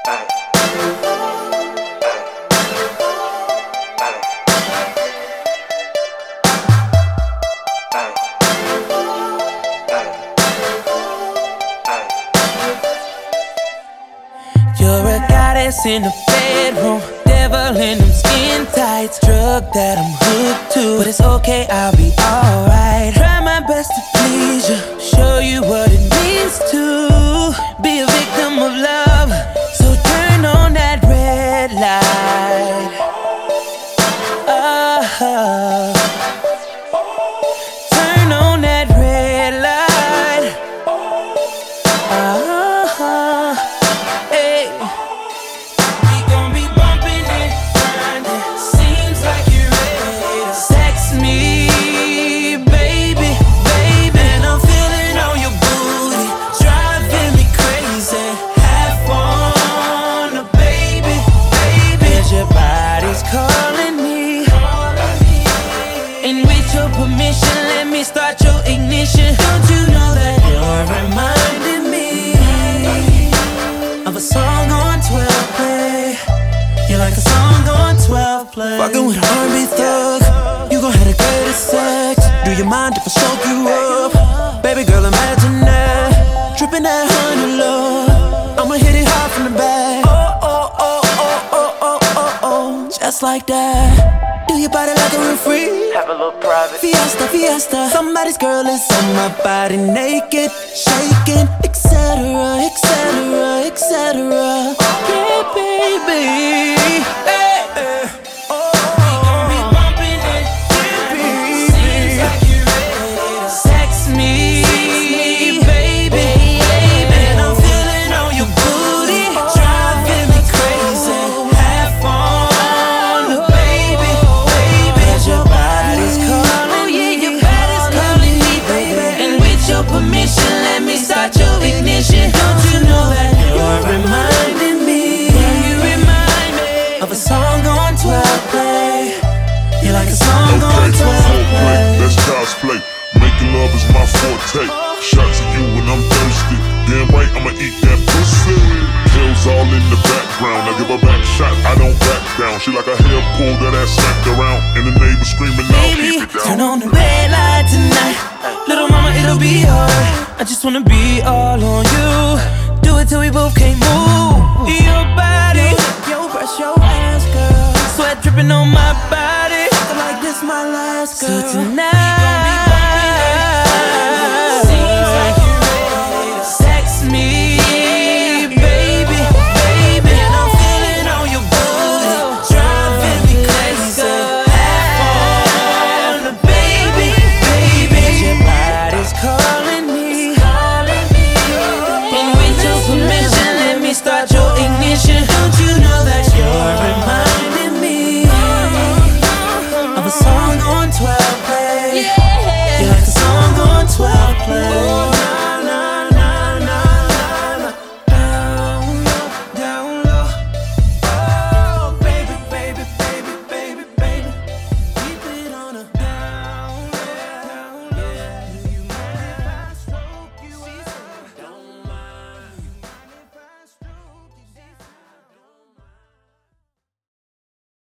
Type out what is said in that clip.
You're a goddess in the bedroom, devil in them skin tights, drug that I'm hooked to, but it's okay, I'll be alright. Try my best to please you, show you what it means to be a victim of love. So turn on that red light. Turn on that red light. Hey. We gon' be bumping and grinding. Seems like you're ready to sex me, baby, baby. And I'm feeling on your booty, driving me crazy. Have fun, baby, baby. Cause your body's calling me. And with your permission, let me start your ignition. Don't you know that you're reminding me of a song on 12 play? You're like a song on 12 play. Fucking with an R&B thug, you gon' have the greatest sex. Do you mind if I soak you up? Baby girl, imagine that, dripping that honey love. I'ma hit it hard from the back. Oh, just like that. Do your body like a real free. Have a little private Fiesta, fiesta. Somebody's girl is on my body naked, shaking, etc., etc., etc. Yeah, baby. Hey. We gon' be bumping it, baby. Seems like you're ready to sex me, baby, baby. And I'm feeling on your booty, driving me crazy. Have fun, baby, baby. Your body's calling, yeah, your body's calling me, baby. And with your permission, let me start your ignition. Don't you know that you're reminding me? You remind me of a song on 12 play. You're like a song on 12 play. That's cosplay. Making love is my forte. Shots at you when I'm thirsty. Damn right, I'ma eat that pussy. Pills all in the background. I give her back shot, I don't back down. She like a hair pull that ass smacked around. And the neighbors screaming out, keep it down. Turn on the red light tonight. Little mama, it'll be alright. I just wanna be all on you. Do it till we both can't move. Your body, yo, brush your ass, girl. Sweat dripping on my body. I feel like this my last, girl. So tonight